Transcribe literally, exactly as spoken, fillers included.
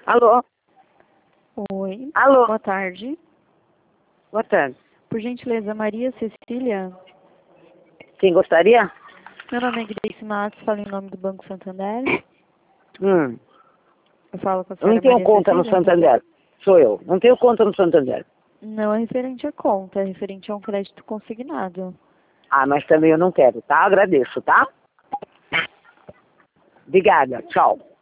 Alô? Oi. Alô? Boa tarde. Boa tarde. Por gentileza, Maria Cecília. Quem gostaria? Meu nome é Grace Matos, falo em nome do Banco Santander. Hum. Eu falo com a Eu não senhora tenho Maria conta no Cecília? Santander. Sou eu. Não tenho conta no Santander. Não é referente à conta, é referente a um crédito consignado. Ah, mas também eu não quero, tá? Agradeço, tá? Obrigada. Tchau.